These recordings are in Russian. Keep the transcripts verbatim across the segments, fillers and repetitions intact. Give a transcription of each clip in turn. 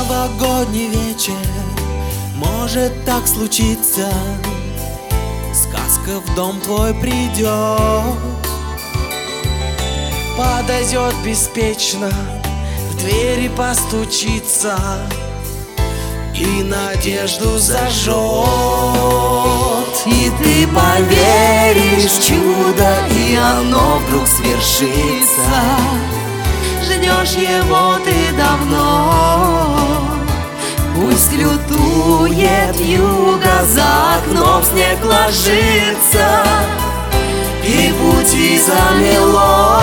новогодний вечер может так случиться, сказка в дом твой придет, подойдет беспечно, в двери постучится и надежду зажжет. И ты поверишь в чудо, и оно вдруг свершится. Ждешь его ты давно, пусть лютует вьюга, за окном снег ложится и пути замело.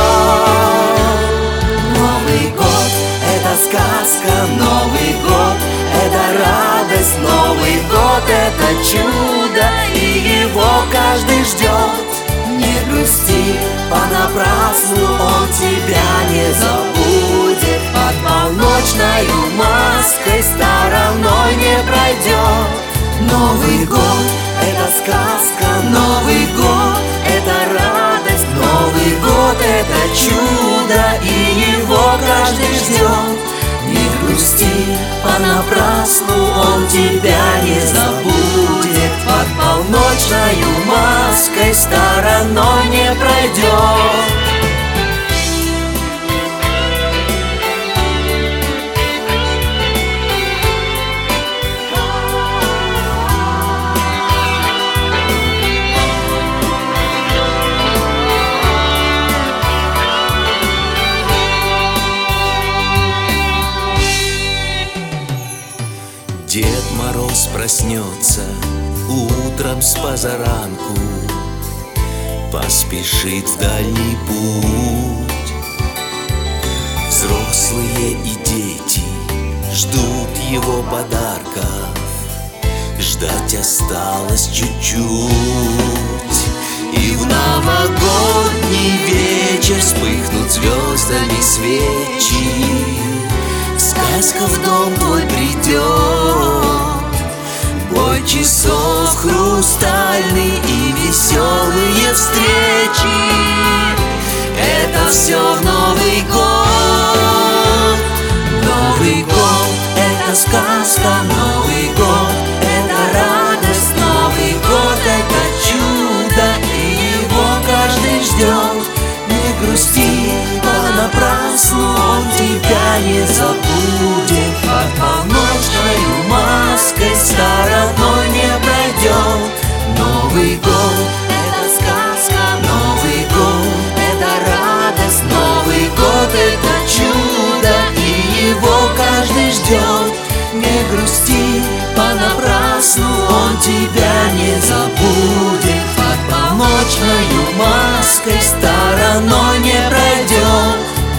Новый год — это сказка, Новый год — это радость, Новый год — это чудо, и его каждый ждет. Не грусти понапрасну, он тебя не забудет, под полночною маской стороной не пройдет. Новый год — это сказка, Новый год — это радость, Новый год — это чудо, и его каждый ждет. Не грусти понапрасну, он тебя не забудет, под полночною маской стороной не пройдет. Дед Мороз проснется утром с позаранку, поспешит в дальний путь. Взрослые и дети ждут его подарков, ждать осталось чуть-чуть. И в новогодний вечер вспыхнут звездами свечи, сказка в дом твой придет. Бой часов хрустальный и веселые встречи — это все в Новый год. Новый год — это сказка, Новый год — это радость, Новый год — это чудо, и его каждый ждет. Не грусти понапрасну, он тебя не забудет, под полночною маской стороной не пройдет. Новый год — это сказка, Новый год — это радость, Новый год — это чудо, и его каждый ждет. Не грусти понапрасну, он тебя не забудет, под полночною маской стороной не пройдет.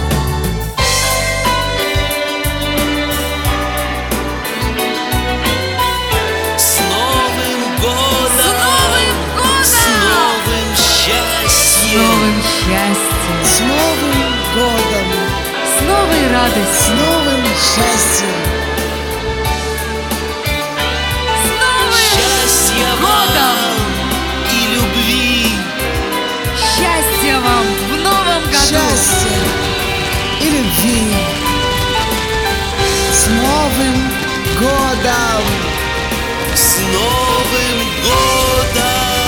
С Новым годом! С Новым годом! С новым счастьем! С новым счастьем! С Новым годом! С новой С радостью! новым счастьем! С новым Счастья годом! вам и любви! Счастья вам в новом году! Счастья и любви! С Новым годом! С Новым годом!